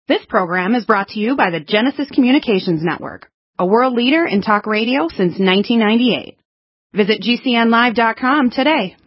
This program is brought to you by the Genesis Communications Network, a world leader in talk radio since 1998. Visit GCNlive.com today.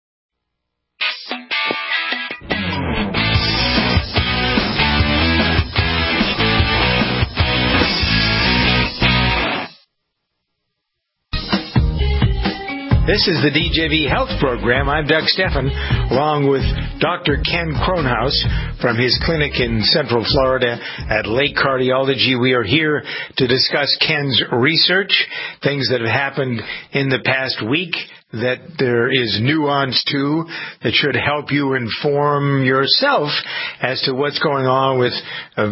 This is the DJV Health Program. I'm Doug Steffen, along with Dr. Ken Kronhaus from his clinic in Central Florida at Lake Cardiology. We are here to discuss Ken's research, things that have happened in the past week that there is nuance to that should help you inform yourself as to what's going on with there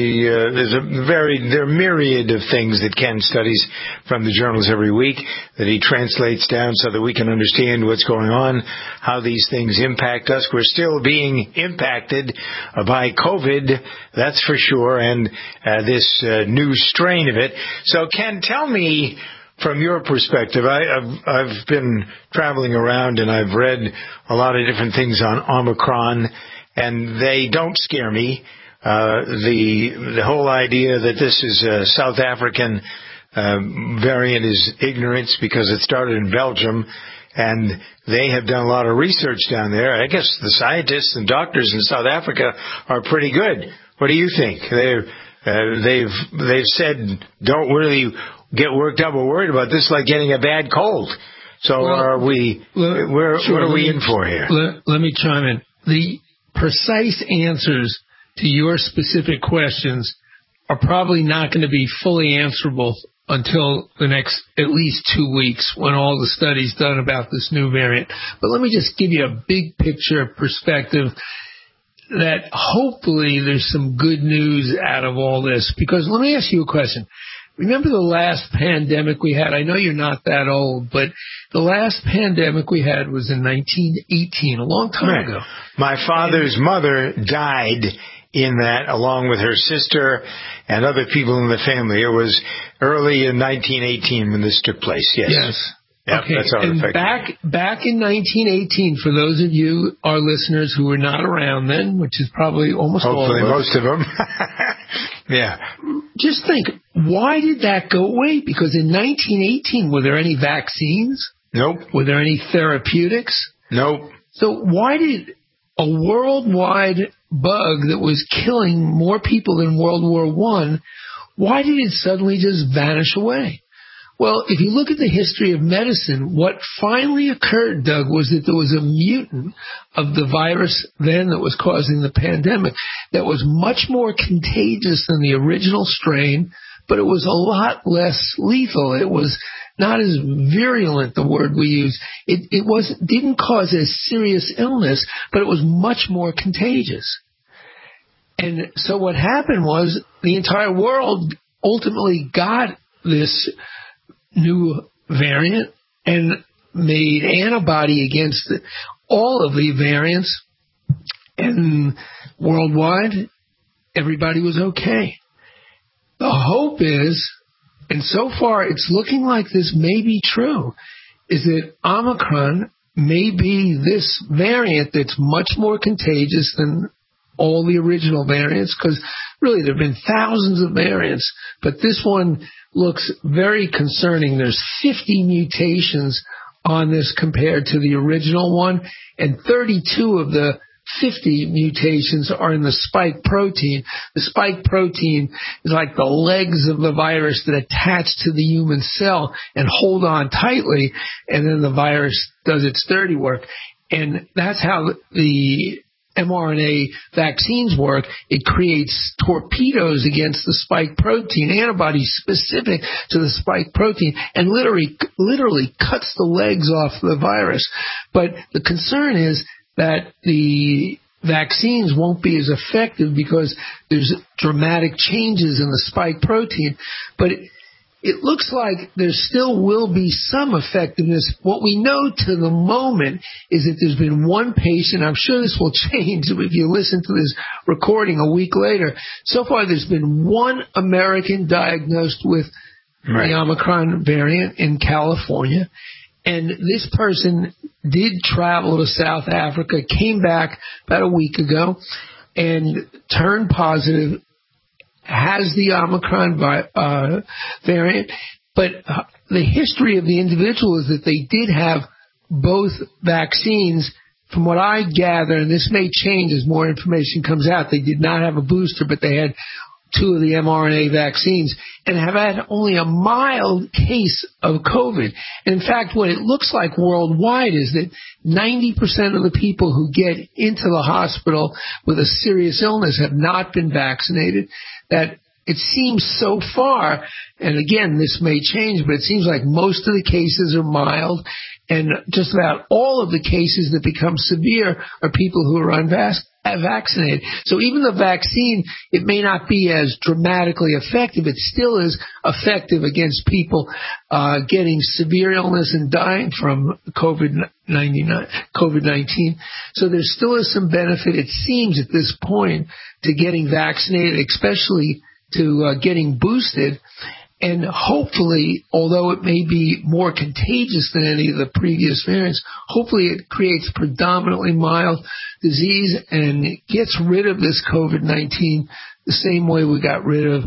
are myriad of things that Ken studies from the journals every week that he translates down so that we can understand what's going on, how these things impact us. We're still being impacted by COVID, that's for sure, and this new strain of it. So Ken, tell me, from your perspective, I've been traveling around and I've read a lot of different things on Omicron, and they don't scare me. The whole idea that this is a South African variant is ignorance because it started in Belgium, and they have done a lot of research down there. I guess the scientists and doctors in South Africa are pretty good. What do you think? They've said don't really get worked up or worried about this like getting a bad cold. So what are we in for here? Let me chime in. The precise answers to your specific questions are probably not going to be fully answerable until the next at least 2 weeks when all the studies done about this new variant. But let me just give you a big picture perspective that hopefully there's some good news out of all this. Because let me ask you a question. Remember the last pandemic we had? I know you're not that old, but the last pandemic we had was in 1918, a long time ago. My father's mother died in that, along with her sister and other people in the family. It was early in 1918 when this took place, yes. Yes. Yep, okay, that's and back in 1918, for those of you, our listeners, who were not around then, which is probably almost hopefully all of us, most of them, yeah. Just think, why did that go away? Because in 1918, were there any vaccines? Nope. Were there any therapeutics? Nope. So why did a worldwide bug that was killing more people than World War I, why did it suddenly just vanish away? Well, if you look at the history of medicine, what finally occurred, Doug, was that there was a mutant of the virus then that was causing the pandemic that was much more contagious than the original strain, but it was a lot less lethal. It was not as virulent, the word we use. It didn't cause a serious illness, but it was much more contagious. And so what happened was the entire world ultimately got this new variant and made antibody against all of the variants, and worldwide everybody was okay. The hope is, and so far it's looking like this may be true, is that Omicron may be this variant that's much more contagious than all the original variants, because really there have been thousands of variants, but this one looks very concerning. There's 50 mutations on this compared to the original one, and 32 of the 50 mutations are in the spike protein. The spike protein is like the legs of the virus that attach to the human cell and hold on tightly, and then the virus does its dirty work. And that's how the mRNA vaccines work. It creates torpedoes against the spike protein, antibodies specific to the spike protein, and literally cuts the legs off the virus. But the concern is that the vaccines won't be as effective because there's dramatic changes in the spike protein. But it looks like there still will be some effectiveness. What we know to the moment is that there's been one patient. I'm sure this will change if you listen to this recording a week later. So far, there's been one American diagnosed with the Omicron variant in California. And this person did travel to South Africa, came back about a week ago, and turned positive has the Omicron variant, but the history of the individual is that they did have both vaccines. From what I gather, and this may change as more information comes out, they did not have a booster, but they had 2 of the mRNA vaccines and have had only a mild case of COVID. And in fact, what it looks like worldwide is that 90% of the people who get into the hospital with a serious illness have not been vaccinated. That it seems so far, and again, this may change, but it seems like most of the cases are mild, and just about all of the cases that become severe are people who are unvaccinated. So even the vaccine, it may not be as dramatically effective. It still is effective against people getting severe illness and dying from COVID-19. So there still is some benefit, it seems, at this point to getting vaccinated, especially to getting boosted. And hopefully, although it may be more contagious than any of the previous variants, hopefully it creates predominantly mild disease and it gets rid of this COVID-19 the same way we got rid of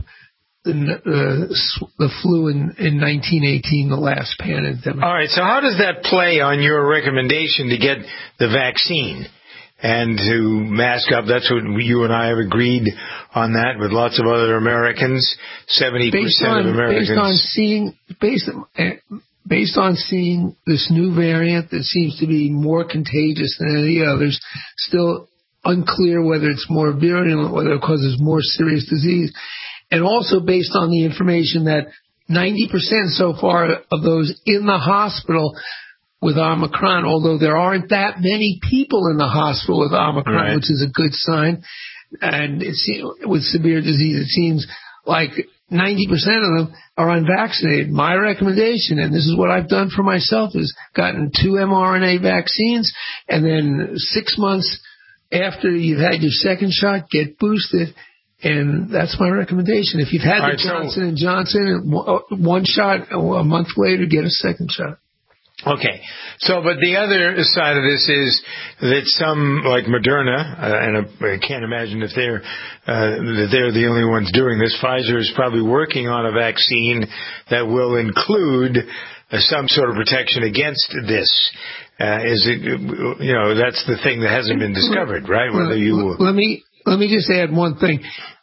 the flu in 1918, the last pandemic. All right, so how does that play on your recommendation to get the vaccine and to mask up? That's what you and I have agreed on that with lots of other Americans. 70% of Americans. Based on seeing this new variant that seems to be more contagious than any others, still unclear whether it's more virulent, whether it causes more serious disease, and also based on the information that 90% so far of those in the hospital with Omicron, although there aren't that many people in the hospital with Omicron, right, which is a good sign, and with severe disease, it seems like 90% of them are unvaccinated. My recommendation, and this is what I've done for myself, is gotten 2 mRNA vaccines, and then 6 months after you've had your second shot, get boosted. And that's my recommendation. If you've had the Johnson & Johnson, 1 shot, a month later, get a second shot. Okay. So, but the other side of this is that some, like Moderna, and I can't imagine if they're the only ones doing this. Pfizer is probably working on a vaccine that will include some sort of protection against this. Is it, that's the thing that hasn't been discovered, right? Whether you let me just add one thing.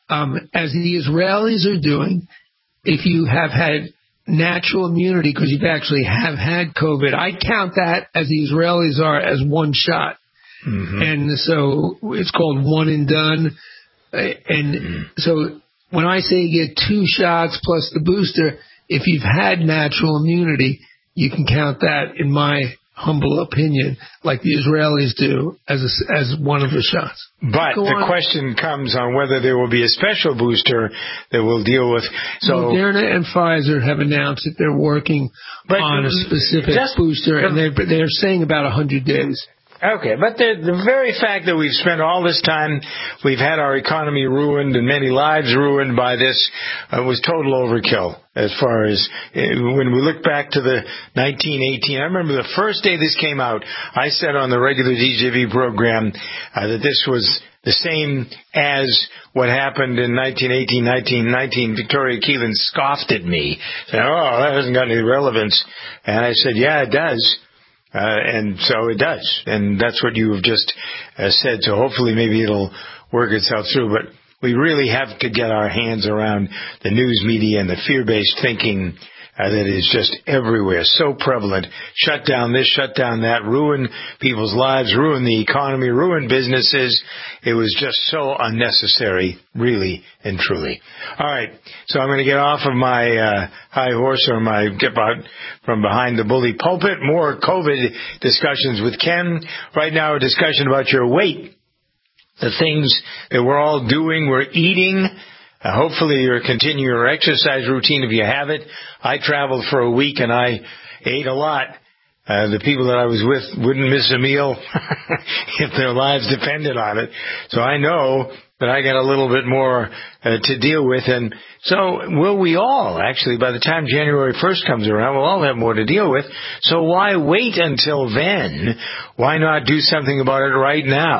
As the Israelis are doing, if you have had natural immunity because you actually have had COVID, I count that, as the Israelis are, as 1 shot. Mm-hmm. And so it's called one and done. And so when I say you get 2 shots plus the booster, if you've had natural immunity, you can count that, in my humble opinion, like the Israelis do, as one of the shots. But the question comes on whether there will be a special booster that will deal with. So Moderna and Pfizer have announced that they're working on a specific booster, and they're saying about 100 days. Okay, but the very fact that we've spent all this time, we've had our economy ruined and many lives ruined by this, was total overkill. As far as when we look back to the 1918, I remember the first day this came out, I said on the regular DJV program that this was the same as what happened in 1919. Victoria Keelan scoffed at me, saying, "Oh, that hasn't got any relevance." And I said, "Yeah, it does." And so it does. And that's what you have just said. So hopefully maybe it'll work itself through. But we really have to get our hands around the news media and the fear-based thinking that is just everywhere, so prevalent. Shut down this, shut down that, ruin people's lives, ruin the economy, ruin businesses. It was just so unnecessary, really and truly. All right, so I'm going to get off of my high horse, or get out from behind the bully pulpit. More COVID discussions with Ken. Right now, a discussion about your weight, the things that we're all doing, we're eating. Hopefully you're continuing your exercise routine if you have it. I traveled for a week and I ate a lot. The people that I was with wouldn't miss a meal if their lives depended on it. So I know that I got a little bit more to deal with. And so will we all, actually, by the time January 1st comes around, we'll all have more to deal with. So why wait until then? Why not do something about it right now?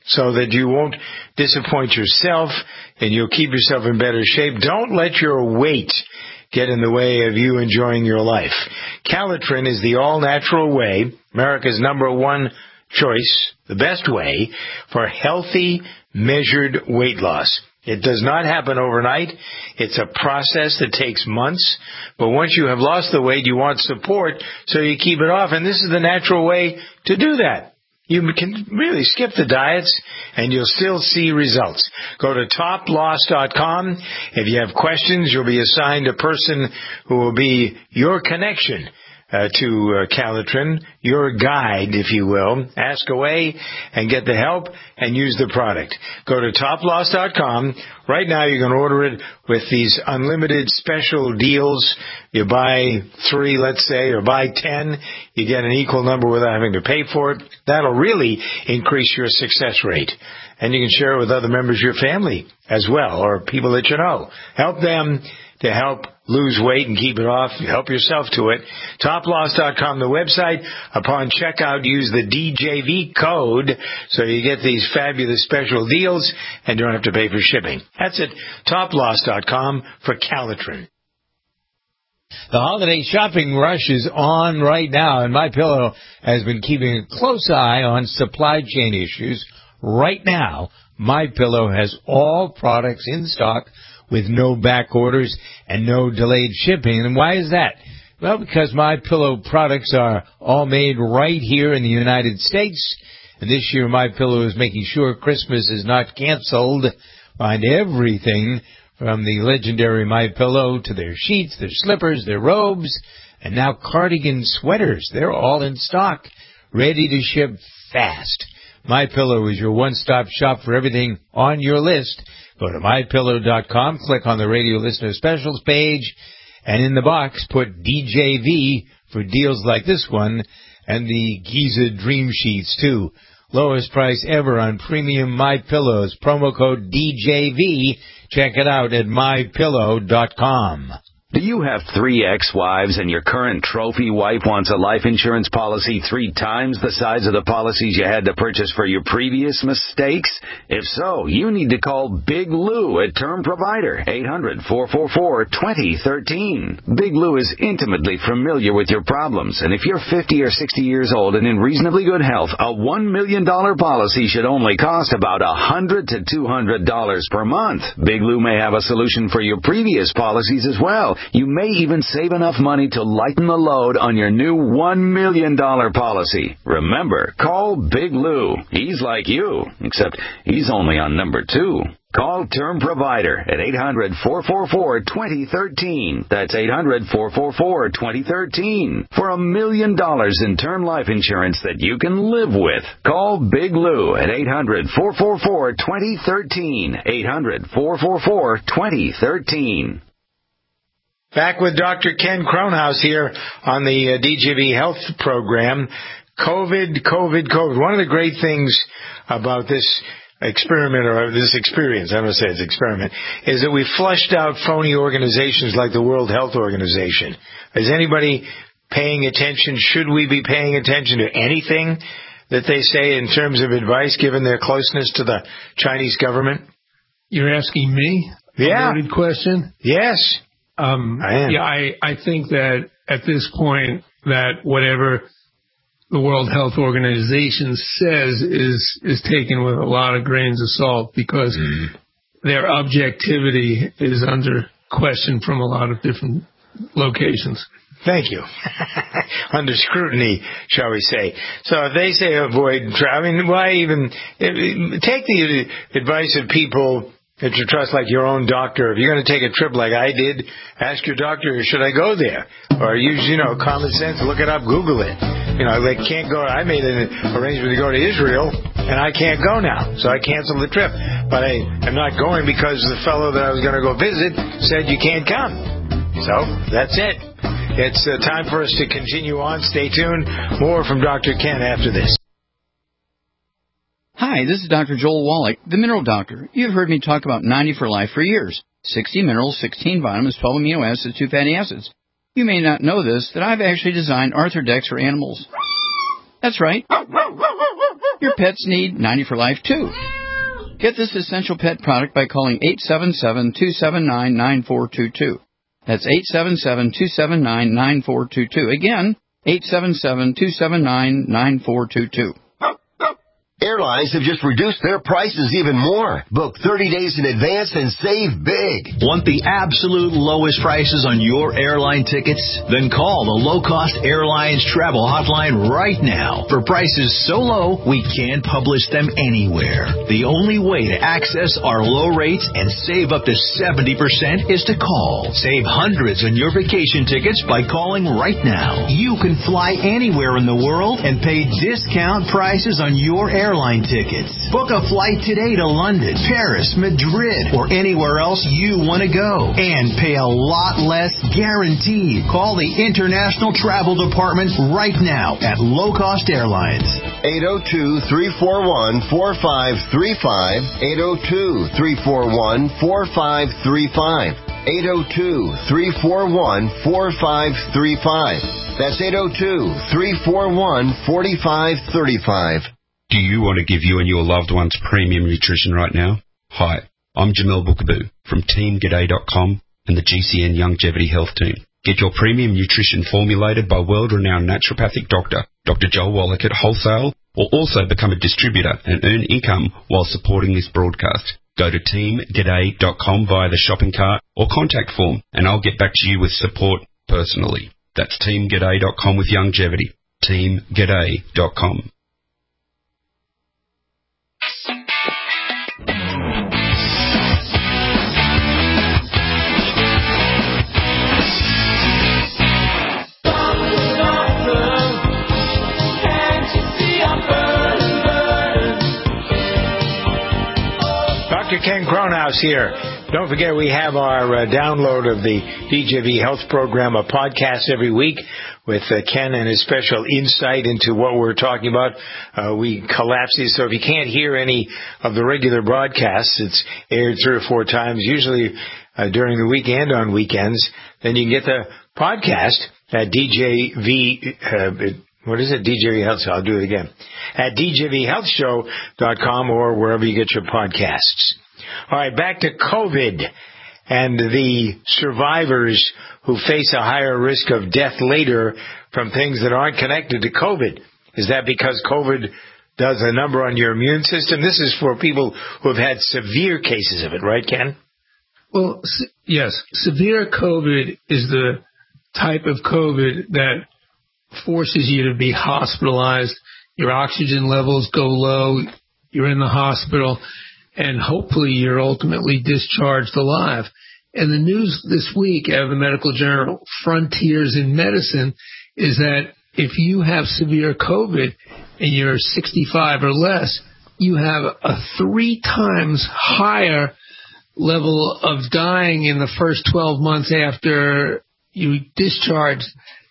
so that you won't disappoint yourself and you'll keep yourself in better shape. Don't let your weight get in the way of you enjoying your life. Calitrin is the all-natural way, America's #1 choice, the best way for healthy, measured weight loss. It does not happen overnight. It's a process that takes months. But once you have lost the weight, you want support, so you keep it off. And this is the natural way to do that. You can really skip the diets, and you'll still see results. Go to toploss.com. If you have questions, you'll be assigned a person who will be your connection to Calitrin, your guide, if you will. Ask away and get the help and use the product. Go to toploss.com. Right now you can order it with these unlimited special deals. You buy 3, let's say, or buy 10. You get an equal number without having to pay for it. That'll really increase your success rate. And you can share it with other members of your family as well, or people that you know. Help them to help lose weight and keep it off. Help yourself to it. Toploss.com, the website. Upon checkout, use the DJV code so you get these fabulous special deals and don't have to pay for shipping. That's it. Toploss.com for Calitrin. The holiday shopping rush is on right now, and MyPillow has been keeping a close eye on supply chain issues. Right now, MyPillow has all products in stock with no back orders and no delayed shipping. And why is that? Well, because MyPillow products are all made right here in the United States. And this year, MyPillow is making sure Christmas is not canceled. Find everything from the legendary MyPillow to their sheets, their slippers, their robes, and now cardigan sweaters. They're all in stock, ready to ship fast. MyPillow is your one-stop shop for everything on your list. Go to MyPillow.com, click on the radio listener specials page, and in the box put DJV for deals like this one, and the Giza Dream Sheets too. Lowest price ever on premium MyPillows. Promo code DJV. Check it out at MyPillow.com. Do you have 3 ex-wives and your current trophy wife wants a life insurance policy 3 times the size of the policies you had to purchase for your previous mistakes? If so, you need to call Big Lou at Term Provider, 800-444-2013. Big Lou is intimately familiar with your problems, and if you're 50 or 60 years old and in reasonably good health, a $1 million policy should only cost about $100 to $200 per month. Big Lou may have a solution for your previous policies as well. You may even save enough money to lighten the load on your new $1 million policy. Remember, call Big Lou. He's like you, except he's only on number 2. Call Term Provider at 800-444-2013. That's 800-444-2013 for $1 million in term life insurance that you can live with. Call Big Lou at 800-444-2013. 800-444-2013. Back with Dr. Ken Kronhaus here on the DJV Health Program. COVID. One of the great things about this experiment, or this experience, I'm going to say it's experiment, is that we flushed out phony organizations like the World Health Organization. Is anybody paying attention? Should we be paying attention to anything that they say in terms of advice, given their closeness to the Chinese government? You're asking me? Yeah. A loaded question? Yes. I am. Yeah, I think that at this point that whatever the World Health Organization says is taken with a lot of grains of salt, because their objectivity is under question from a lot of different locations. Thank you. Under scrutiny, shall we say. So if they say avoid, why even take the advice of people that you trust, like your own doctor. If you're going to take a trip like I did, ask your doctor, should I go there? Or use, common sense, look it up, Google it. They can't go. I made an arrangement to go to Israel, and I can't go now, so I canceled the trip. But I'm not going because the fellow that I was going to go visit said you can't come. So that's it. It's time for us to continue on. Stay tuned. More from Dr. Ken after this. Hi, this is Dr. Joel Wallach, the Mineral Doctor. You've heard me talk about 90 for Life for years. 60 minerals, 16 vitamins, 12 amino acids, 2 fatty acids. You may not know this, that I've actually designed Arthrodex for animals. That's right. Your pets need 90 for Life, too. Get this essential pet product by calling 877-279-9422. That's 877-279-9422. Again, 877-279-9422. Airlines have just reduced their prices even more. Book 30 days in advance and save big. Want the absolute lowest prices on your airline tickets? Then call the Low Cost Airlines Travel Hotline right now. For prices so low, we can't publish them anywhere. The only way to access our low rates and save up to 70% is to call. Save hundreds on your vacation tickets by calling right now. You can fly anywhere in the world and pay discount prices on your airline tickets. Book a flight today to London, Paris, Madrid, or anywhere else you want to go. And pay a lot less guaranteed. Call the International Travel Department right now at Low Cost Airlines. 802-341-4535. 802-341-4535. 802-341-4535. That's 802-341-4535. Do you want to give you and your loved ones premium nutrition right now? Hi, I'm Jamel Bookaboo from TeamGaday.com and the GCN Longevity Health Team. Get your premium nutrition formulated by world-renowned naturopathic doctor, Dr. Joel Wallach at Wholesale, or also become a distributor and earn income while supporting this broadcast. Go to TeamGaday.com via the shopping cart or contact form, and I'll get back to you with support personally. That's TeamGaday.com with longevity. TeamGaday.com. Dr. Ken Cronhouse here. Don't forget we have our download of the DJV Health Program, a podcast every week with Ken and his special insight into what we're talking about. We collapse these, so if you can't hear any of the regular broadcasts, it's aired 3 or 4 times, usually during the week and on weekends. Then you can get the podcast at DJV, what is it? DJV Health Show. I'll do it again. At DJVHealthShow.com or wherever you get your podcasts. All right, back to COVID and the survivors who face a higher risk of death later from things that aren't connected to COVID. Is that because COVID does a number on your immune system? This is for people who have had severe cases of it, right, Ken? Well, yes. Severe COVID is the type of COVID that forces you to be hospitalized. Your oxygen levels go low. You're in the hospital. And hopefully you're ultimately discharged alive. And the news this week out of the medical journal Frontiers in Medicine is that if you have severe COVID and you're 65 or less, you have a 3 times higher level of dying in the first 12 months after you discharged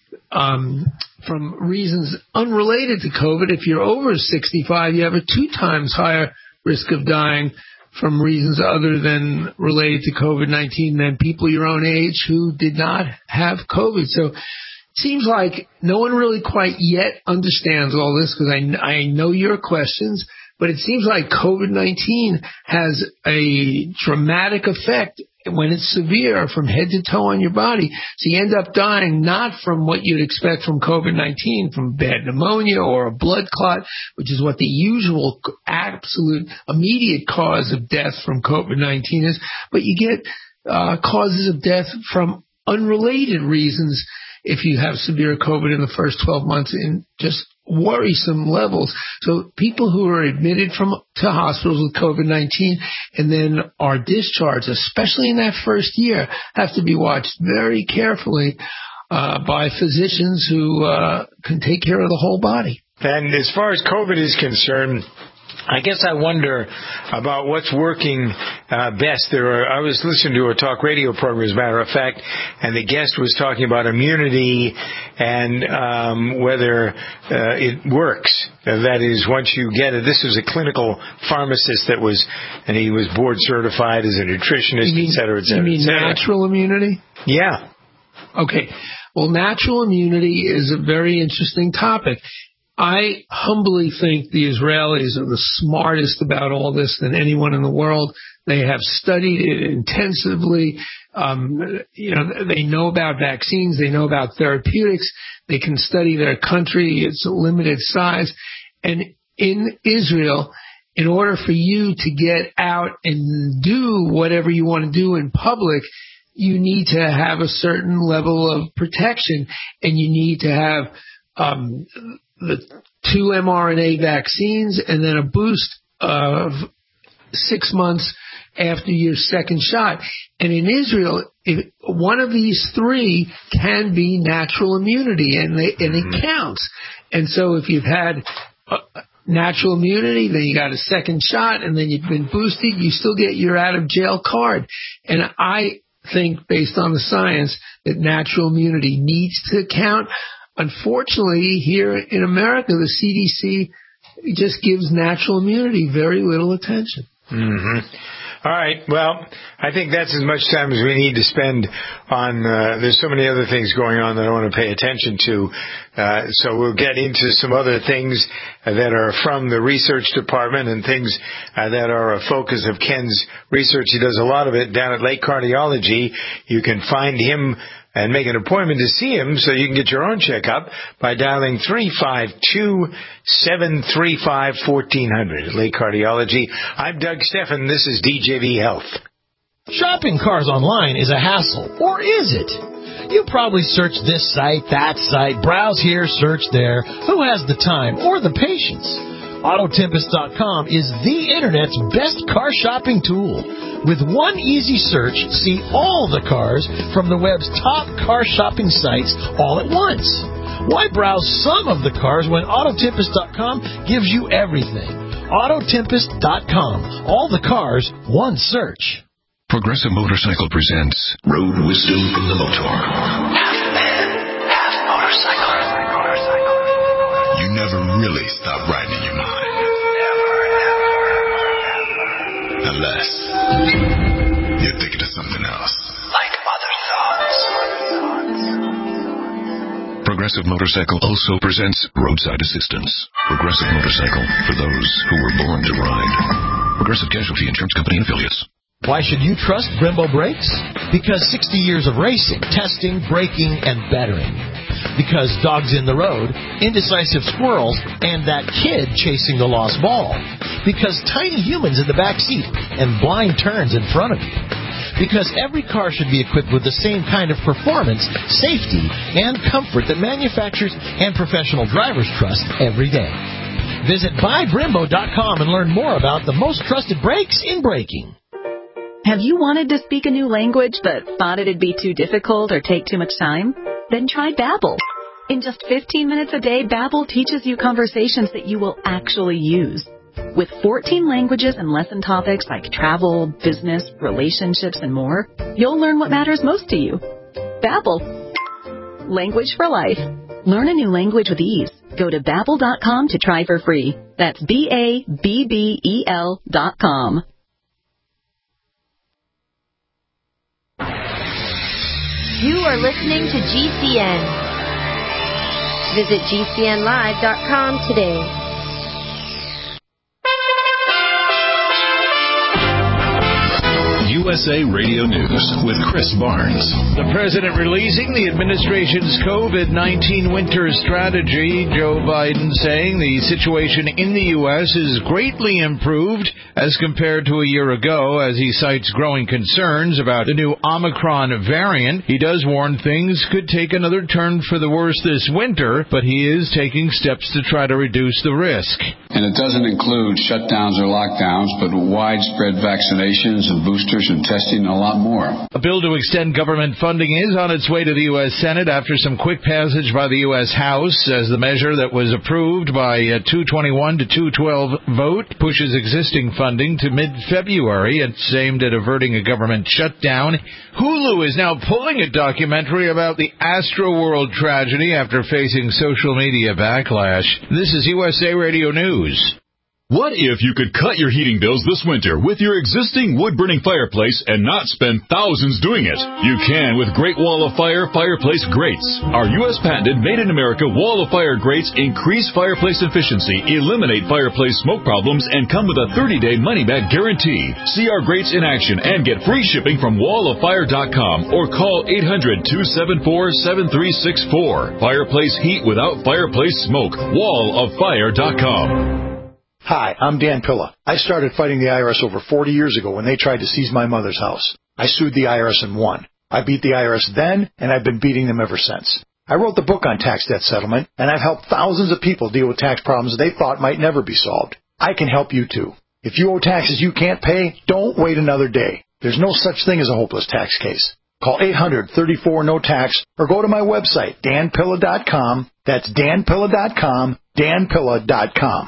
from reasons unrelated to COVID. If you're over 65, you have a 2 times higher risk of dying from reasons other than related to COVID-19 than people your own age who did not have COVID. So it seems like no one really quite yet understands all this, because I know your questions, but it seems like COVID-19 has a dramatic effect when it's severe from head to toe on your body. So you end up dying not from what you'd expect from COVID-19, from bad pneumonia or a blood clot, which is what the usual absolute immediate cause of death from COVID-19 is, but you get causes of death from unrelated reasons if you have severe COVID in the first 12 months in just worrisome levels. So people who are admitted to hospitals with COVID-19 and then are discharged, especially in that first year, have to be watched very carefully by physicians who can take care of the whole body. And as far as COVID is concerned, I guess I wonder about what's working best. I was listening to a talk radio program, as a matter of fact, and the guest was talking about immunity and whether it works. That is, once you get it. This was a clinical pharmacist and he was board certified as a nutritionist, et cetera, et cetera. You mean natural immunity? Yeah. Okay. Well, natural immunity is a very interesting topic. I humbly think the Israelis are the smartest about all this than anyone in the world. They have studied it intensively. They know about vaccines. They know about therapeutics. They can study their country. It's a limited size. And in Israel, in order for you to get out and do whatever you want to do in public, you need to have a certain level of protection, and you need to have the 2 mRNA vaccines and then a boost of 6 months after your second shot. And in Israel, one of these 3 can be natural immunity, and it counts. And so if you've had natural immunity, then you got a second shot, and then you've been boosted, you still get your out-of-jail card. And I think, based on the science, that natural immunity needs to count. Unfortunately, here in America, the CDC just gives natural immunity very little attention. Mm-hmm. All right. Well, I think that's as much time as we need to spend on, there's so many other things going on that I want to pay attention to. So we'll get into some other things that are from the research department and things that are a focus of Ken's research. He does a lot of it down at Lake Cardiology. You can find him and make an appointment to see him so you can get your own checkup by dialing 352-735-1400 at Lake Cardiology. I'm Doug Steffen. This is DJV Health. Shopping cars online is a hassle, or is it? You probably search this site, that site, browse here, search there. Who has the time or the patience? Autotempest.com is the Internet's best car shopping tool. With one easy search, see all the cars from the web's top car shopping sites all at once. Why browse some of the cars when Autotempest.com gives you everything? Autotempest.com. All the cars, one search. Progressive Motorcycle presents Road Wisdom from the Motor. Half man, half motorcycle. You never really stop riding in your mind. Unless you're thinking of something else. Like other thoughts. Progressive Motorcycle also presents Roadside Assistance. Progressive Motorcycle for those who were born to ride. Progressive Casualty Insurance Company and Affiliates. Why should you trust Brembo brakes? Because 60 years of racing, testing, braking, and bettering. Because dogs in the road, indecisive squirrels, and that kid chasing the lost ball. Because tiny humans in the back seat and blind turns in front of you. Because every car should be equipped with the same kind of performance, safety, and comfort that manufacturers and professional drivers trust every day. Visit buybrembo.com and learn more about the most trusted brakes in braking. Have you wanted to speak a new language but thought it'd be too difficult or take too much time? Then try Babbel. In just 15 minutes a day, Babbel teaches you conversations that you will actually use. With 14 languages and lesson topics like travel, business, relationships, and more, you'll learn what matters most to you. Babbel. Language for life. Learn a new language with ease. Go to Babbel.com to try for free. That's BABBEL.com. You are listening to GCN. Visit GCNlive.com today. USA Radio News with Chris Barnes. The president releasing the administration's COVID-19 winter strategy. Joe Biden saying the situation in the U.S. is greatly improved as compared to a year ago, as he cites growing concerns about the new Omicron variant. He does warn things could take another turn for the worse this winter, but he is taking steps to try to reduce the risk. And it doesn't include shutdowns or lockdowns, but widespread vaccinations and boosters and testing, a lot more. A bill to extend government funding is on its way to the U.S. Senate after some quick passage by the U.S. House, as the measure that was approved by a 221 to 212 vote pushes existing funding to mid-February. It's aimed at averting a government shutdown. Hulu is now pulling a documentary about the Astroworld tragedy after facing social media backlash. This is USA Radio News. What if you could cut your heating bills this winter with your existing wood-burning fireplace and not spend thousands doing it? You can with Great Wall of Fire fireplace grates. Our U.S. patented made-in-America Wall of Fire grates increase fireplace efficiency, eliminate fireplace smoke problems, and come with a 30-day money-back guarantee. See our grates in action and get free shipping from walloffire.com or call 800-274-7364. Fireplace heat without fireplace smoke. walloffire.com. Hi, I'm Dan Pilla. I started fighting the IRS over 40 years ago when they tried to seize my mother's house. I sued the IRS and won. I beat the IRS then, and I've been beating them ever since. I wrote the book on tax debt settlement, and I've helped thousands of people deal with tax problems they thought might never be solved. I can help you too. If you owe taxes you can't pay, don't wait another day. There's no such thing as a hopeless tax case. Call 800-34-NO-TAX or go to my website, danpilla.com. That's danpilla.com, danpilla.com.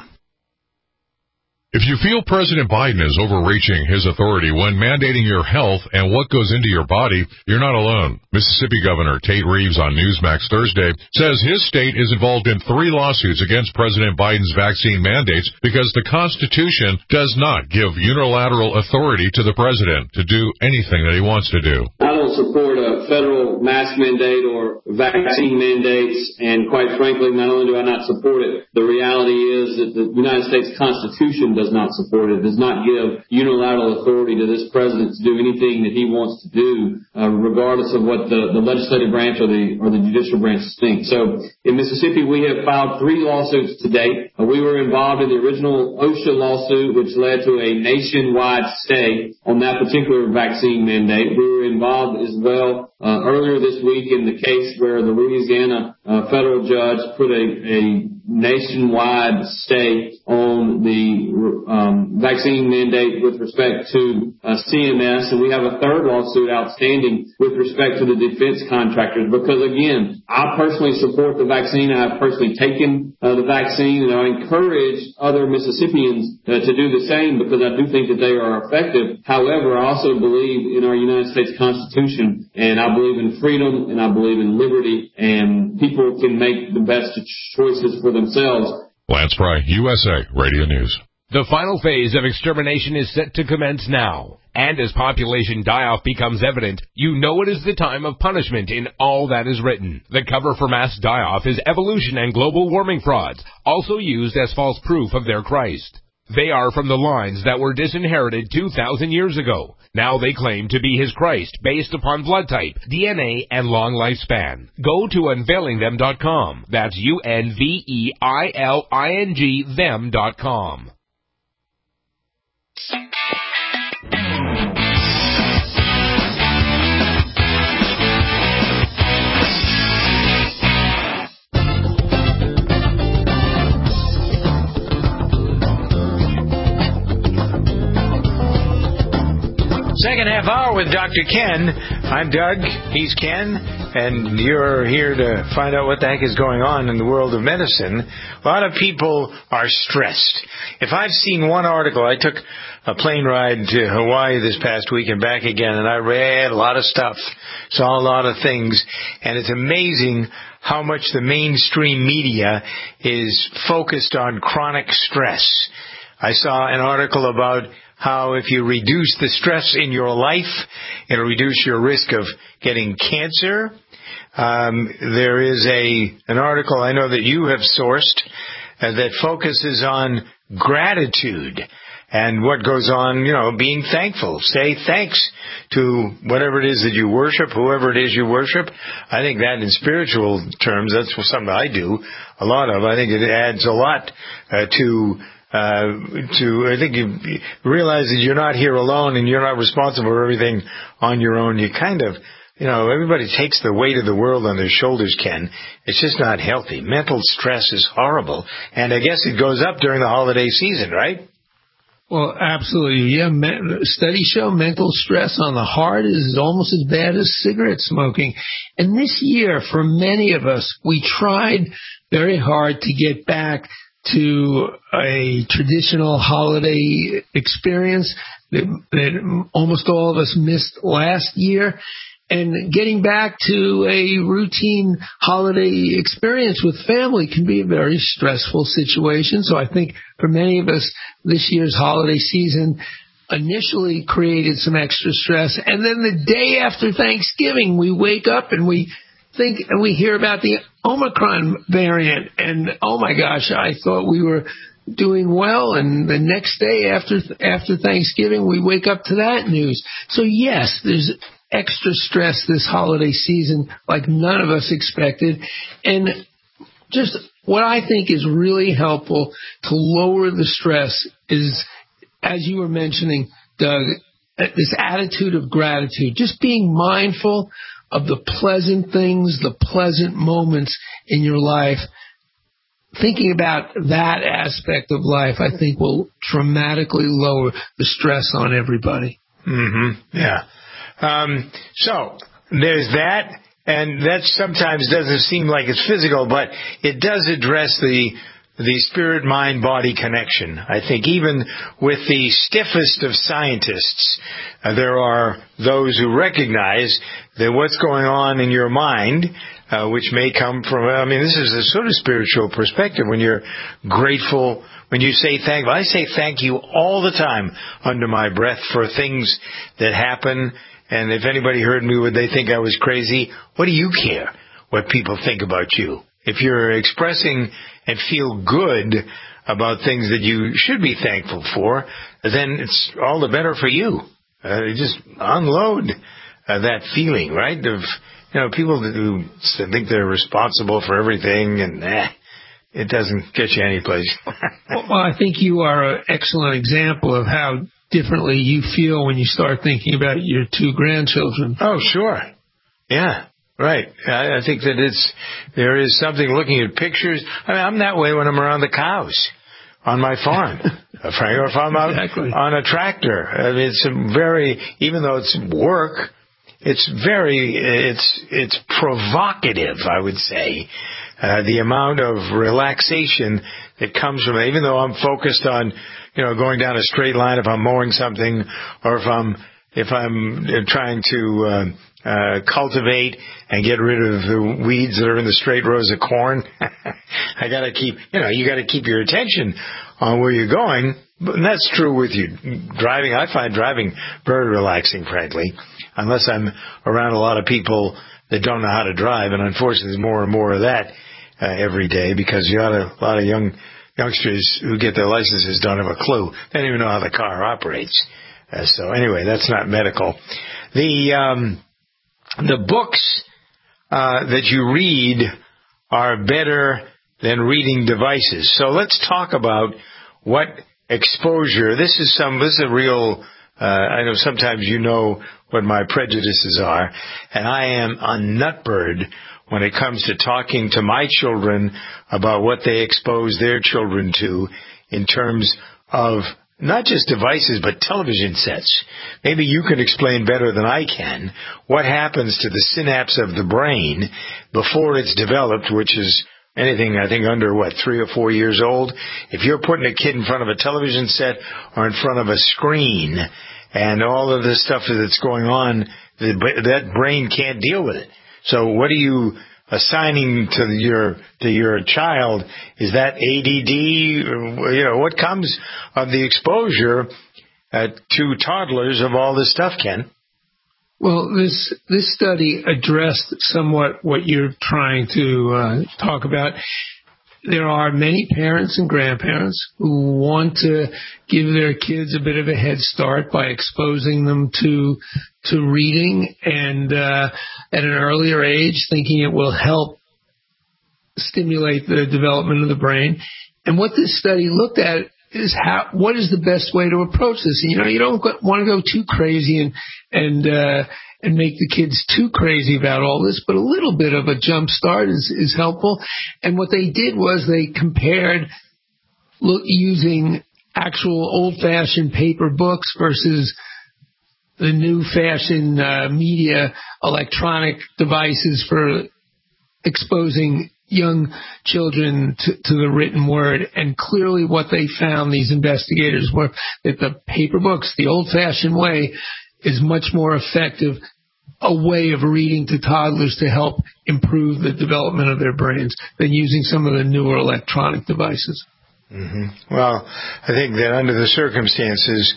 If you feel President Biden is overreaching his authority when mandating your health and what goes into your body, you're not alone. Mississippi Governor Tate Reeves on Newsmax Thursday says his state is involved in 3 lawsuits against President Biden's vaccine mandates because the Constitution does not give unilateral authority to the president to do anything that he wants to do. I don't support a federal mask mandate or vaccine mandates, and quite frankly, not only do I not support it, the reality is that the United States Constitution does not support it, does not give unilateral authority to this president to do anything that he wants to do, regardless of what the legislative branch or the judicial branches think. So in Mississippi, we have filed 3 lawsuits to date. We were involved in the original OSHA lawsuit, which led to a nationwide stay on that particular vaccine mandate. We were involved as well earlier this week in the case where the Louisiana federal judge put a nationwide stay on the vaccine mandate with respect to CMS, and we have a 3rd lawsuit outstanding with respect to the defense contractors because, again, I personally support the vaccine. I've personally taken the vaccine, and I encourage other Mississippians to do the same because I do think that they are effective. However, I also believe in our United States Constitution, and I believe in freedom, and I believe in liberty, and people can make the best choices for themselves. Lance Pry, USA Radio News. The final phase of extermination is set to commence now. And as population die-off becomes evident, you know it is the time of punishment in all that is written. The cover for mass die-off is evolution and global warming frauds, also used as false proof of their Christ. They are from the lines that were disinherited 2,000 years ago. Now they claim to be his Christ based upon blood type, DNA, and long lifespan. Go to unveilingthem.com. That's UNVEILING them.com. Second half hour with Dr. Ken. I'm Doug. He's Ken. And you're here to find out what the heck is going on in the world of medicine. A lot of people are stressed. If I've seen one article, I took a plane ride to Hawaii this past week and back again, and I read a lot of stuff, saw a lot of things, and it's amazing how much the mainstream media is focused on chronic stress. I saw an article about how if you reduce the stress in your life, it'll reduce your risk of getting cancer. There is an article I know that you have sourced that focuses on gratitude and what goes on, being thankful. Say thanks to whatever it is that you worship, whoever it is you worship. I think that in spiritual terms, that's something I do a lot of. I think it adds a lot I think you realize that you're not here alone and you're not responsible for everything on your own. You kind of, everybody takes the weight of the world on their shoulders, Ken. It's just not healthy. Mental stress is horrible. And I guess it goes up during the holiday season, right? Well, absolutely. Yeah, studies show mental stress on the heart is almost as bad as cigarette smoking. And this year, for many of us, we tried very hard to get back to a traditional holiday experience that almost all of us missed last year. And getting back to a routine holiday experience with family can be a very stressful situation. So I think for many of us, this year's holiday season initially created some extra stress. And then the day after Thanksgiving, we wake up and we think and we hear about the Omicron variant. And, oh, my gosh, I thought we were doing well. And the next day after Thanksgiving, we wake up to that news. So, yes, there's extra stress this holiday season like none of us expected. And just what I think is really helpful to lower the stress is, as you were mentioning, Doug, this attitude of gratitude, just being mindful of the pleasant things, the pleasant moments in your life. Thinking about that aspect of life, I think, will dramatically lower the stress on everybody. Mm-hmm. Yeah. So there's that, and that sometimes doesn't seem like it's physical, but it does address the spirit-mind-body connection. I think even with the stiffest of scientists, there are those who recognize that what's going on in your mind, which may come from, I mean, this is a sort of spiritual perspective when you're grateful, when you say thank you. I say thank you all the time under my breath for things that happen. And if anybody heard me, would they think I was crazy? What do you care what people think about you? If you're expressing and feel good about things that you should be thankful for, then it's all the better for you. Just unload that feeling, right? Of, people who think they're responsible for everything, and it doesn't get you anyplace. Well, I think you are an excellent example of how differently you feel when you start thinking about your two grandchildren. Oh, sure. Yeah. Right. I think that there is something looking at pictures. I mean, I'm that way when I'm around the cows on my farm, or if I'm out on a tractor. I mean, it's even though it's work, it's provocative, I would say. The amount of relaxation that comes from it, even though I'm focused on, going down a straight line if I'm mowing something, or if I'm trying to cultivate and get rid of the weeds that are in the straight rows of corn. I got to keep, you got to keep your attention on where you're going. And that's true with you driving. I find driving very relaxing, frankly, unless I'm around a lot of people that don't know how to drive. And unfortunately, there's more and more of that every day, because you got a lot of youngsters who get their licenses don't have a clue. They don't even know how the car operates. So anyway, that's not medical. The books that you read are better than reading devices. So let's talk about what exposure. This is a real. I know sometimes what my prejudices are, and I am a nutbird when it comes to talking to my children about what they expose their children to in terms of not just devices, but television sets. Maybe you can explain better than I can what happens to the synapse of the brain before it's developed, which is anything, I think, under, 3 or 4 years old. If you're putting a kid in front of a television set or in front of a screen and all of the stuff that's going on, that brain can't deal with it. So what are you assigning to your child? Is that ADD? What comes of the exposure to toddlers of all this stuff, Ken? Well, this study addressed somewhat what you're trying to talk about. There are many parents and grandparents who want to give their kids a bit of a head start by exposing them to reading and at an earlier age, thinking it will help stimulate the development of the brain. And what this study looked at is what is the best way to approach this. And, you don't want to go too crazy and make the kids too crazy about all this, but a little bit of a jump start is helpful. And what they did was they compared using actual old-fashioned paper books versus the new-fashioned media electronic devices for exposing young children to the written word. And clearly what they found, these investigators, were that the paper books, the old-fashioned way, is much more effective a way of reading to toddlers to help improve the development of their brains than using some of the newer electronic devices. Mm-hmm. Well, I think that under the circumstances,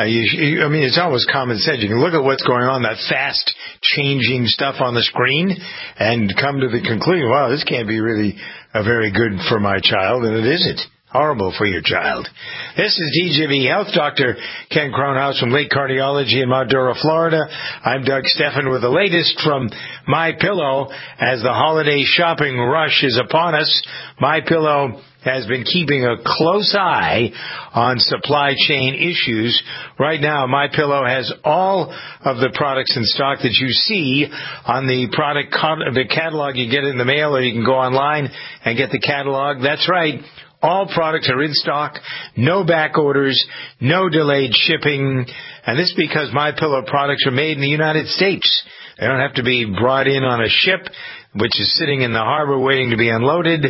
it's almost common sense. You can look at what's going on, that fast changing stuff on the screen, and come to the conclusion, wow, this can't be really very good for my child, and it isn't. Horrible for your child. This is DJV Health. Dr. Ken Cronhaus from Lake Cardiology in Mount Dora, Florida. I'm Doug Steffen with the latest from MyPillow. As the holiday shopping rush is upon us, MyPillow has been keeping a close eye on supply chain issues. Right now, MyPillow has all of the products in stock that you see on the the catalog. You get it in the mail, or you can go online and get the catalog. That's right. All products are in stock, no back orders, no delayed shipping, and this because MyPillow products are made in the United States. They don't have to be brought in on a ship, which is sitting in the harbor waiting to be unloaded,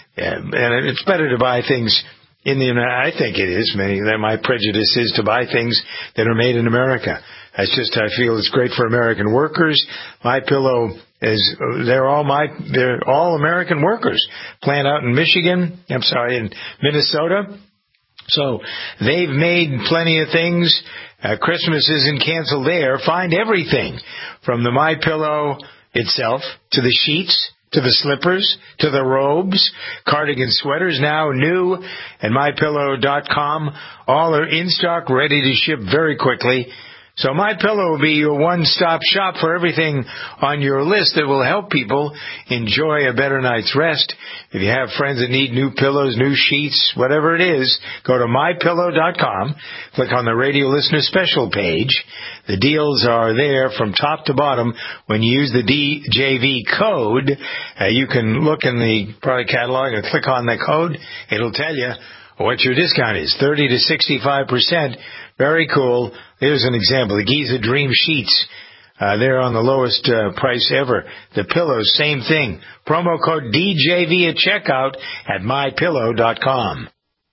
and it's better to buy things in the United States. I think it is. My prejudice is to buy things that are made in America. That's just, I feel it's great for American workers. MyPillow they're all American workers. Plant out in in Minnesota. So they've made plenty of things. Christmas isn't canceled there. Find everything from the MyPillow itself to the sheets, to the slippers, to the robes, cardigan sweaters, now new at MyPillow.com. All are in stock, ready to ship very quickly. So MyPillow will be your one-stop shop for everything on your list that will help people enjoy a better night's rest. If you have friends that need new pillows, new sheets, whatever it is, go to MyPillow.com, click on the radio listener special page. The deals are there from top to bottom. When you use the DJV code, you can look in the product catalog and click on the code. It'll tell you what your discount is, 30 to 65%. Very cool. Here's an example. The Giza Dream Sheets. They're on the lowest price ever. The pillows, same thing. Promo code DJV at checkout at MyPillow.com.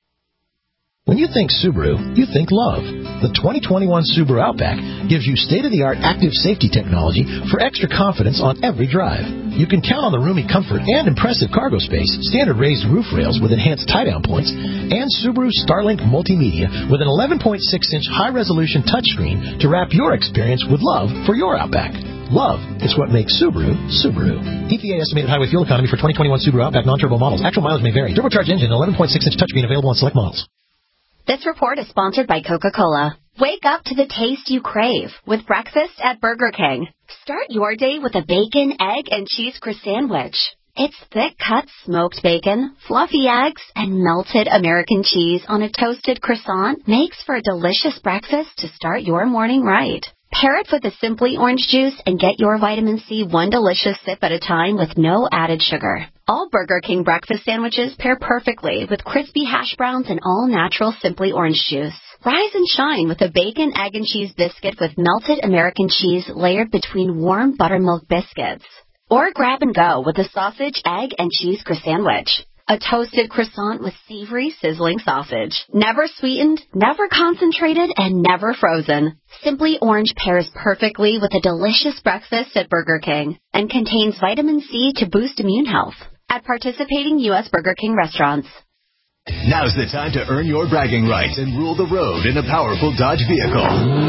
When you think Subaru, you think love. The 2021 Subaru Outback gives you state-of-the-art active safety technology for extra confidence on every drive. You can count on the roomy comfort and impressive cargo space, standard raised roof rails with enhanced tie-down points, and Subaru Starlink Multimedia with an 11.6-inch high-resolution touchscreen to wrap your experience with love for your Outback. Love is what makes Subaru, Subaru. EPA estimated highway fuel economy for 2021 Subaru Outback non-turbo models. Actual mileage may vary. Turbocharged engine, 11.6-inch touchscreen available on select models. This report is sponsored by Coca-Cola. Wake up to the taste you crave with breakfast at Burger King. Start your day with a bacon, egg, and cheese croissant sandwich. It's thick-cut smoked bacon, fluffy eggs, and melted American cheese on a toasted croissant makes for a delicious breakfast to start your morning right. Pair it with a Simply Orange juice and get your vitamin C one delicious sip at a time with no added sugar. All Burger King breakfast sandwiches pair perfectly with crispy hash browns and all-natural Simply Orange juice. Rise and shine with a bacon, egg, and cheese biscuit with melted American cheese layered between warm buttermilk biscuits. Or grab and go with a sausage, egg, and cheese croissant sandwich. A toasted croissant with savory, sizzling sausage. Never sweetened, never concentrated, and never frozen. Simply Orange pairs perfectly with a delicious breakfast at Burger King and contains vitamin C to boost immune health at participating U.S. Burger King restaurants. Now's the time to earn your bragging rights and rule the road in a powerful Dodge vehicle.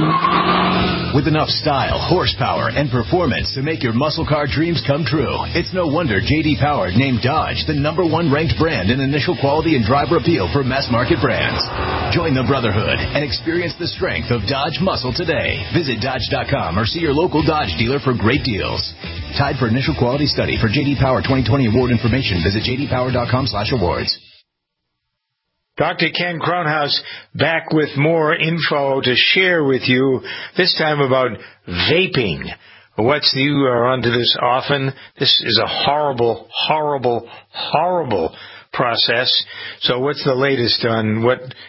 With enough style, horsepower, and performance to make your muscle car dreams come true, it's no wonder J.D. Power named Dodge the #1 ranked brand in initial quality and driver appeal for mass market brands. Join the brotherhood and experience the strength of Dodge muscle today. Visit Dodge.com or see your local Dodge dealer for great deals. Tied for initial quality study. For J.D. Power 2020 award information, visit jdpower.com/awards. Dr. Ken Cronhaus back with more info to share with you, this time about vaping. You are onto this often. This is a horrible, horrible, horrible process. So what's the latest on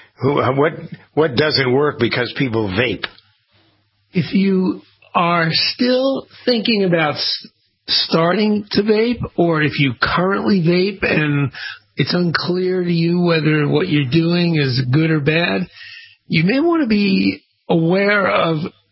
what doesn't work because people vape? If you are still thinking about starting to vape, or if you currently vape and it's unclear to you whether what you're doing is good or bad, you may want to be aware of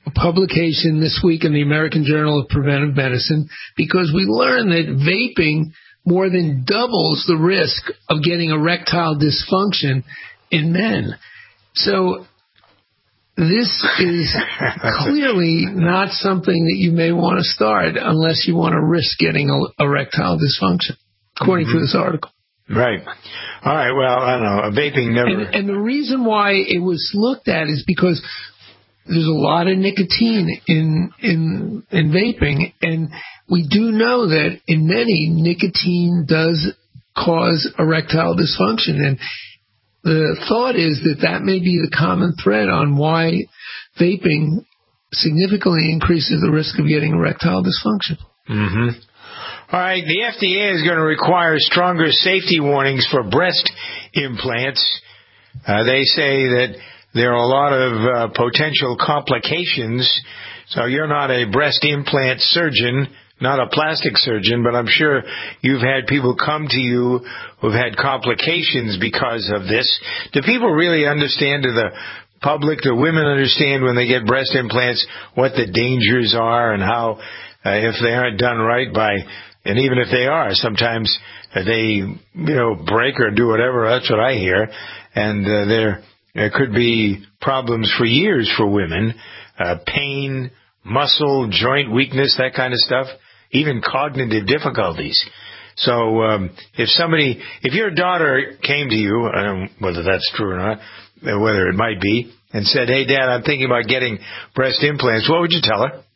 a publication this week in the American Journal of Preventive Medicine because we learned that vaping more than doubles the risk of getting erectile dysfunction in men. So this is clearly not something that you may want to start unless you want to risk getting erectile dysfunction, according to this article. Right. All right. Well, I don't know. Vaping never. And the reason why it was looked at is because there's a lot of nicotine in vaping, and we do know that in many, nicotine does cause erectile dysfunction. And the thought is that may be the common thread on why vaping significantly increases the risk of getting erectile dysfunction. Mm-hmm. All right, the FDA is going to require stronger safety warnings for breast implants. They say that there are a lot of potential complications. So you're not a breast implant surgeon, not a plastic surgeon, but I'm sure you've had people come to you who've had complications because of this. Do people really understand, do the public, do women understand when they get breast implants what the dangers are and how, if they aren't done right and even if they are, sometimes they, break or do whatever. That's what I hear. And there could be problems for years for women, pain, muscle, joint weakness, that kind of stuff, even cognitive difficulties. So if your daughter came to you, I don't know whether that's true or not, whether it might be, and said, "Hey, Dad, I'm thinking about getting breast implants," what would you tell her?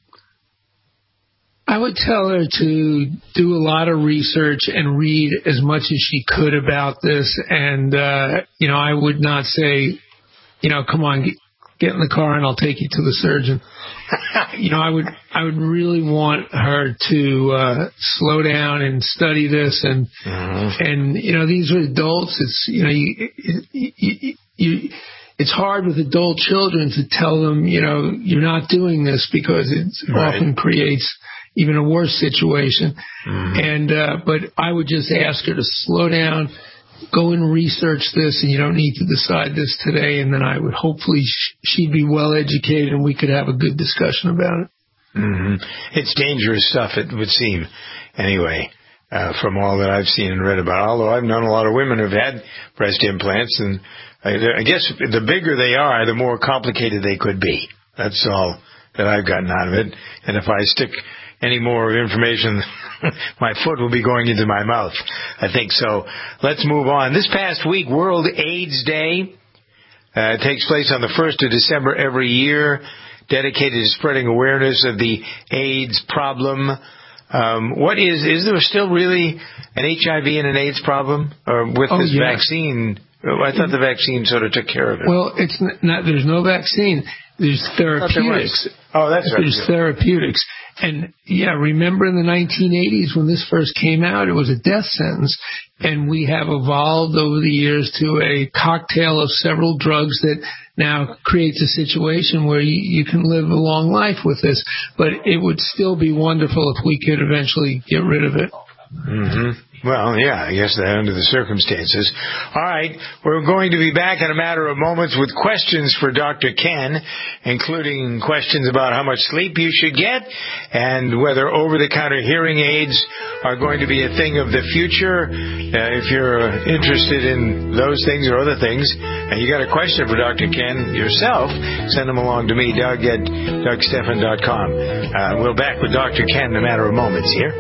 I would tell her to do a lot of research and read as much as she could about this. And, I would not say, come on, get in the car and I'll take you to the surgeon. I would really want her to slow down and study this. And, these are adults. It's hard with adult children to tell them, you're not doing this because it often creates even a worse situation. But I would just ask her to slow down, go and research this, and you don't need to decide this today. And then I would hopefully she'd be well educated and we could have a good discussion about it. Mm-hmm. It's dangerous stuff, it would seem, anyway, from all that I've seen and read about. Although I've known a lot of women who've had breast implants, and I guess the bigger they are, the more complicated they could be. That's all that I've gotten out of it. And if I stick any more information, my foot will be going into my mouth, I think. So let's move on. This past week, World AIDS Day takes place on the 1st of December every year, dedicated to spreading awareness of the AIDS problem. Is there still really an HIV and an AIDS problem with this vaccine? I thought the vaccine sort of took care of it. Well, it's not. There's no vaccine. There's therapeutics. Oh, that's right. There's therapeutics. And, remember in the 1980s when this first came out, it was a death sentence. And we have evolved over the years to a cocktail of several drugs that now creates a situation where you can live a long life with this. But it would still be wonderful if we could eventually get rid of it. Mm-hmm. Well, yeah, I guess that under the circumstances. All right, we're going to be back in a matter of moments with questions for Dr. Ken, including questions about how much sleep you should get and whether over-the-counter hearing aids are going to be a thing of the future. If you're interested in those things or other things, and you got a question for Dr. Ken yourself, send them along to me, Doug at DougStephan.com. We're back with Dr. Ken in a matter of moments here.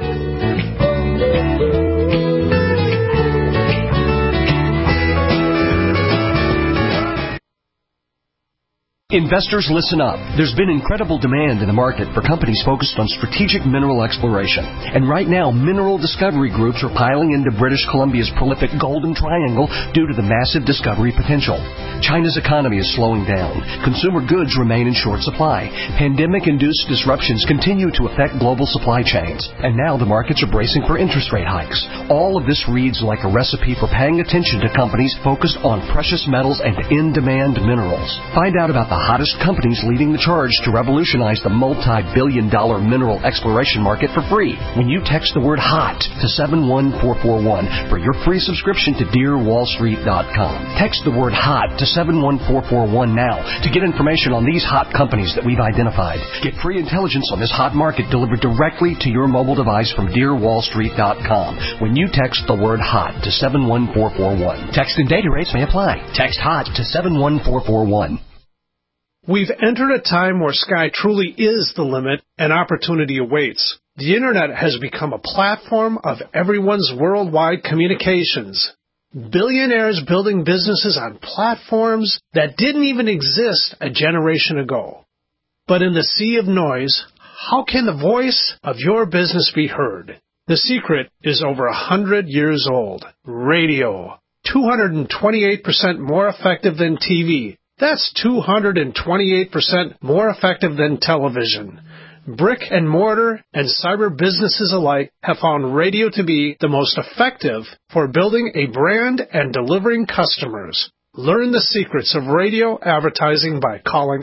Investors, listen up. There's been incredible demand in the market for companies focused on strategic mineral exploration. And right now, mineral discovery groups are piling into British Columbia's prolific Golden Triangle due to the massive discovery potential. China's economy is slowing down. Consumer goods remain in short supply. Pandemic-induced disruptions continue to affect global supply chains. And now the markets are bracing for interest rate hikes. All of this reads like a recipe for paying attention to companies focused on precious metals and in-demand minerals. Find out about the hottest companies leading the charge to revolutionize the multi-billion-dollar mineral exploration market for free when you text the word HOT to 71441 for your free subscription to DearWallStreet.com. Text the word HOT to 71441 now to get information on these hot companies that we've identified. Get free intelligence on this hot market delivered directly to your mobile device from DearWallStreet.com when you text the word HOT to 71441. Text and data rates may apply. Text HOT to 71441. We've entered a time where sky truly is the limit and opportunity awaits. The Internet has become a platform of everyone's worldwide communications. Billionaires building businesses on platforms that didn't even exist a generation ago. But in the sea of noise, how can the voice of your business be heard? The secret is over 100 years old. Radio. 228% more effective than TV. That's 228% more effective than television. Brick and mortar and cyber businesses alike have found radio to be the most effective for building a brand and delivering customers. Learn the secrets of radio advertising by calling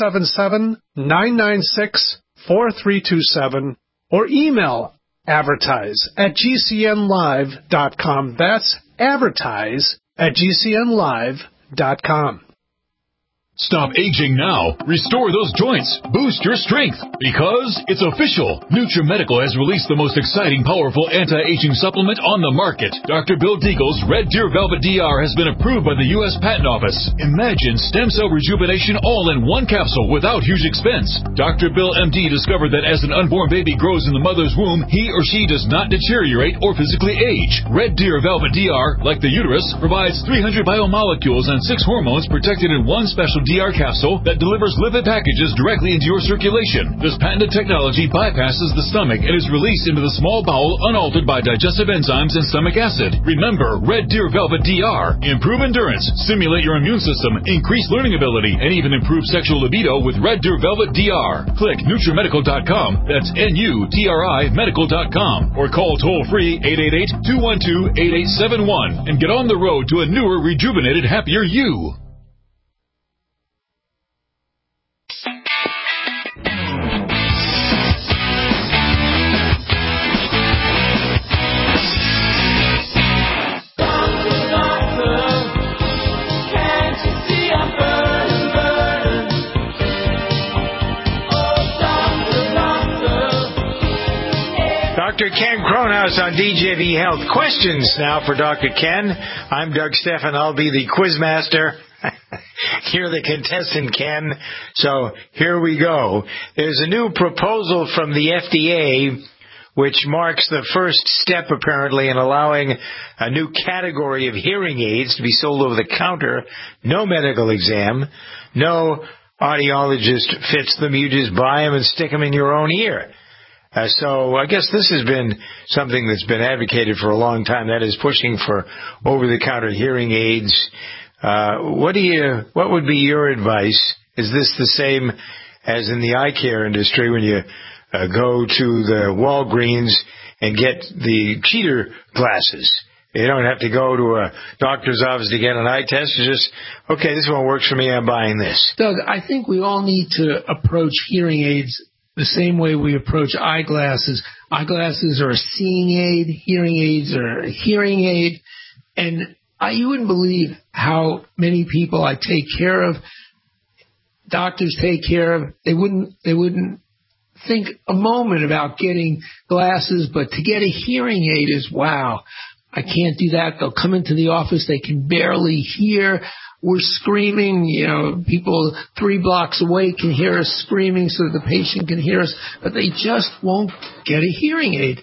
877-996-4327 or email advertise@gcnlive.com. That's advertise@gcnlive.com. Stop aging now. Restore those joints. Boost your strength. Because it's official. NutriMedical has released the most exciting, powerful anti-aging supplement on the market. Dr. Bill Deagle's Red Deer Velvet DR has been approved by the U.S. Patent Office. Imagine stem cell rejuvenation all in one capsule without huge expense. Dr. Bill MD discovered that as an unborn baby grows in the mother's womb, he or she does not deteriorate or physically age. Red Deer Velvet DR, like the uterus, provides 300 biomolecules and 6 hormones protected in one special DR capsule that delivers lipid packages directly into your circulation. This patented technology bypasses the stomach and is released into the small bowel unaltered by digestive enzymes and stomach acid. Remember, Red Deer Velvet DR. Improve endurance, stimulate your immune system, increase learning ability, and even improve sexual libido with Red Deer Velvet DR. Click NutriMedical.com, that's NUTRI Medical.com, or call toll-free 888-212-8871 and get on the road to a newer, rejuvenated, happier you. Dr. Ken Cronhaus on DJV Health. Questions now for Dr. Ken. I'm Doug Stephan. I'll be the quizmaster. You're the contestant, Ken. So here we go. There's a new proposal from the FDA which marks the first step, apparently, in allowing a new category of hearing aids to be sold over the counter. No medical exam. No audiologist fits them. You just buy them and stick them in your own ear. So I guess this has been something that's been advocated for a long time. That is pushing for over-the-counter hearing aids. What would be your advice? Is this the same as in the eye care industry when you go to the Walgreens and get the cheater glasses? You don't have to go to a doctor's office to get an eye test. You just, okay, this one works for me, I'm buying this. Doug, I think we all need to approach hearing aids the same way we approach eyeglasses. Eyeglasses are a seeing aid. Hearing aids are a hearing aid. And you wouldn't believe how many people I take care of, doctors take care of. They wouldn't think a moment about getting glasses, but to get a hearing aid is, wow, I can't do that. They'll come into the office, they can barely hear. We're screaming, people 3 blocks away can hear us screaming so the patient can hear us, but they just won't get a hearing aid.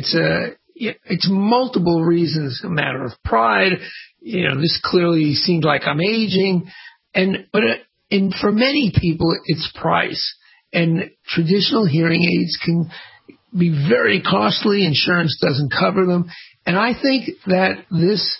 It's multiple reasons, a matter of pride. This clearly seems like I'm aging. But for many people, it's price. And traditional hearing aids can be very costly. Insurance doesn't cover them. And I think that this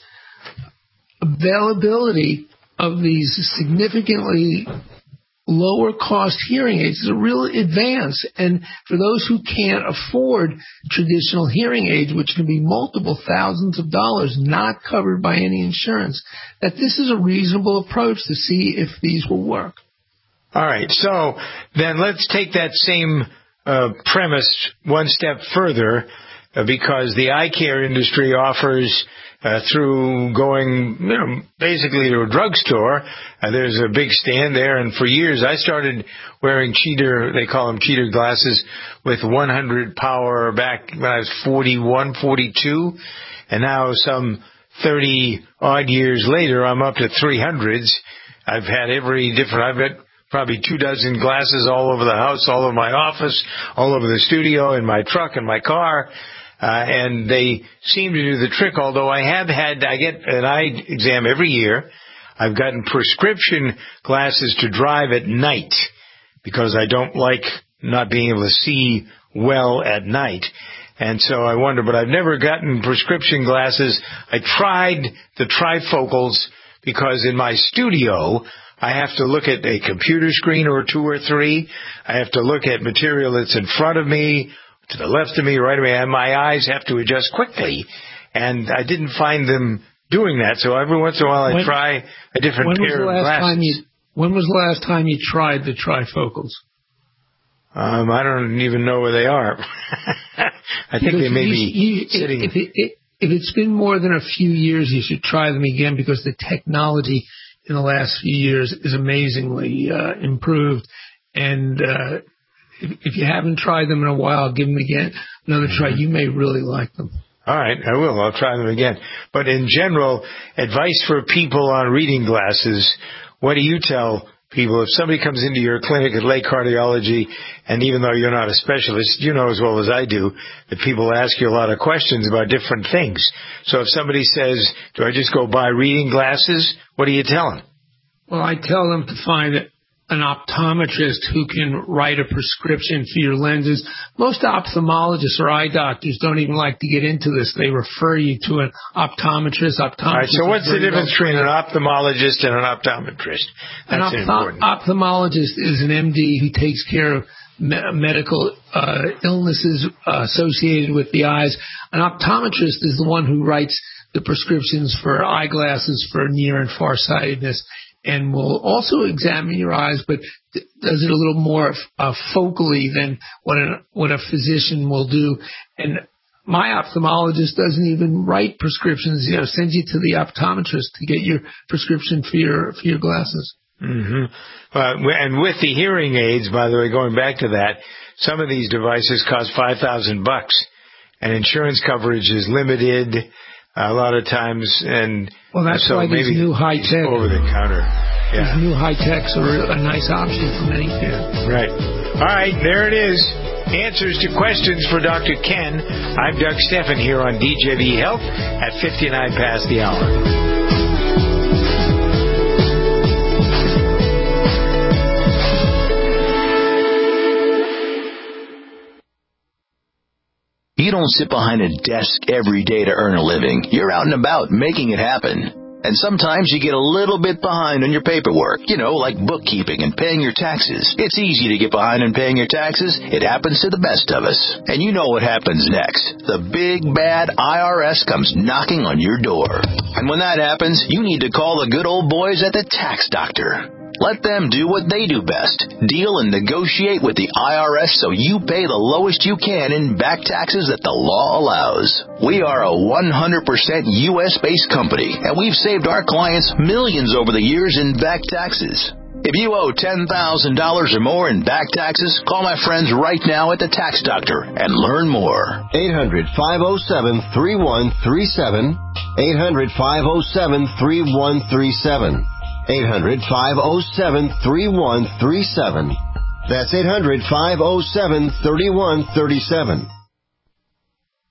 availability of these significantly lower cost hearing aids is a real advance. And for those who can't afford traditional hearing aids, which can be multiple thousands of dollars, not covered by any insurance, that this is a reasonable approach to see if these will work. All right. So then let's take that same premise one step further, because the eye care industry offers, through going basically to a drugstore, there's a big stand there, and for years I started wearing they call them cheater glasses, with 100 power back when I was 41, 42, and now some 30-odd years later, I'm up to 300s. I've got probably 24 glasses all over the house, all over my office, all over the studio, in my truck, in my car. And they seem to do the trick, although I get an eye exam every year. I've gotten prescription glasses to drive at night because I don't like not being able to see well at night. And so I wonder, but I've never gotten prescription glasses. I tried the trifocals because in my studio, I have to look at a computer screen or two or three. I have to look at material that's in front of me, to the left of me, right of me, and my eyes have to adjust quickly. And I didn't find them doing that, so every once in a while I try a different pair of glasses. When was the last time you tried the trifocals? I don't even know where they are. I think they may be sitting... If it's been more than a few years, you should try them again, because the technology in the last few years is amazingly improved. And if you haven't tried them in a while, give them again another try. You may really like them. All right, I will. I'll try them again. But in general, advice for people on reading glasses, what do you tell people? If somebody comes into your clinic at Lake Cardiology, and even though you're not a specialist, you know as well as I do that people ask you a lot of questions about different things. So if somebody says, do I just go buy reading glasses, what do you tell them? Well, I tell them to find an optometrist who can write a prescription for your lenses. Most ophthalmologists or eye doctors don't even like to get into this. They refer you to an optometrist. All right, so what's the difference between an ophthalmologist and an optometrist? That's important. An ophthalmologist is an MD who takes care of medical illnesses associated with the eyes. An optometrist is the one who writes the prescriptions for eyeglasses for near and farsightedness, and will also examine your eyes, but does it a little more focally than what a physician will do. And my ophthalmologist doesn't even write prescriptions, sends you to the optometrist to get your prescription for your glasses. Mm-hmm. And with the hearing aids, by the way, going back to that, some of these devices cost $5,000, and insurance coverage is limited a lot of times, and well, that's so why these new high tech over the counter. Yeah. These new high techs are a nice option for many people. Right. All right, there it is. Answers to questions for Dr. Ken. I'm Doug Stephan here on DJV Health at 59 past the hour. You don't sit behind a desk every day to earn a living. You're out and about making it happen. And sometimes you get a little bit behind on your paperwork, like bookkeeping and paying your taxes. It's easy to get behind on paying your taxes. It happens to the best of us. And you know what happens next. The big, bad IRS comes knocking on your door. And when that happens, you need to call the good old boys at the Tax Doctor. Let them do what they do best. Deal and negotiate with the IRS so you pay the lowest you can in back taxes that the law allows. We are a 100% U.S.-based company, and we've saved our clients millions over the years in back taxes. If you owe $10,000 or more in back taxes, call my friends right now at the Tax Doctor and learn more. 800-507-3137. 800-507-3137. 800-507-3137. That's 800-507-3137.